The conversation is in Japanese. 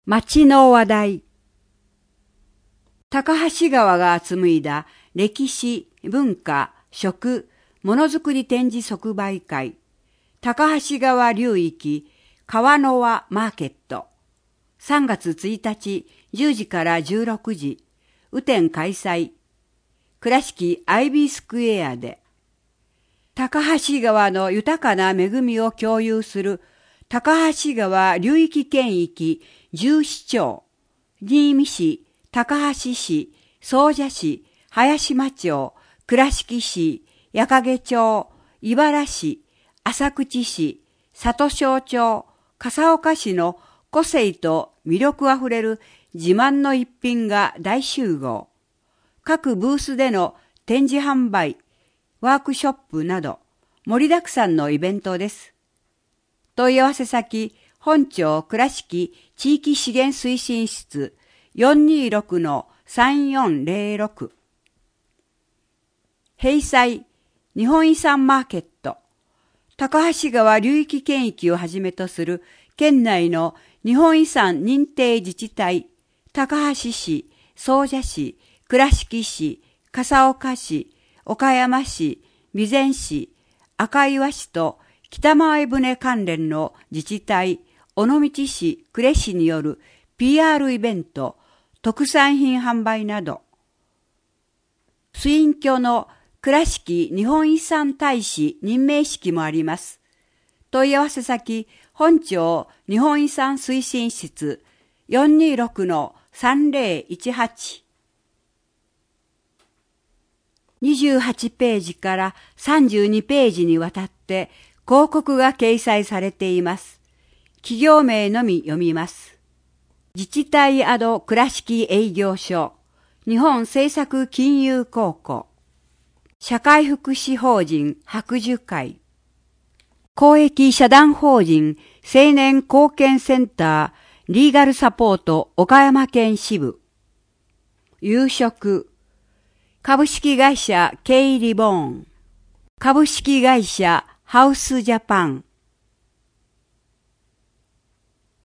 町の話題。高橋川が紡いだ歴史、文化、食、ものづくり展示即売会、高橋川流域川の輪マーケット、3月1日10時から16時、雨天開催、倉敷アイビースクエアで、高橋川の豊かな恵みを共有する高橋川流域圏域10市町、新見市、高橋市、総社市、林島町、倉敷市、矢掛町、茨市、浅口市、里庄町、笠岡市の個性と魅力あふれる自慢の一品が大集合。各ブースでの展示販売、ワークショップなど盛りだくさんのイベントです。問い合わせ先、本町倉敷地域資源推進室 426-3406。閉載、日本遺産マーケット。高橋川流域圏域をはじめとする県内の日本遺産認定自治体、高橋市、総社市、倉敷市、笠岡市、岡山市、備前市、赤岩市と北前船関連の自治体、尾道市、呉市による PR イベント、特産品販売など、水隠居の倉敷日本遺産大使任命式もあります。問い合わせ先、本町日本遺産推進室 426-3018。28ページから32ページにわたって広告が掲載されています。企業名のみ読みます。自治体倉敷営業所、日本政策金融公庫、社会福祉法人白樹会、公益社団法人青年貢献センターリーガルサポート岡山県支部、夕食、株式会社ケイリボーン、株式会社ハウスジャパン、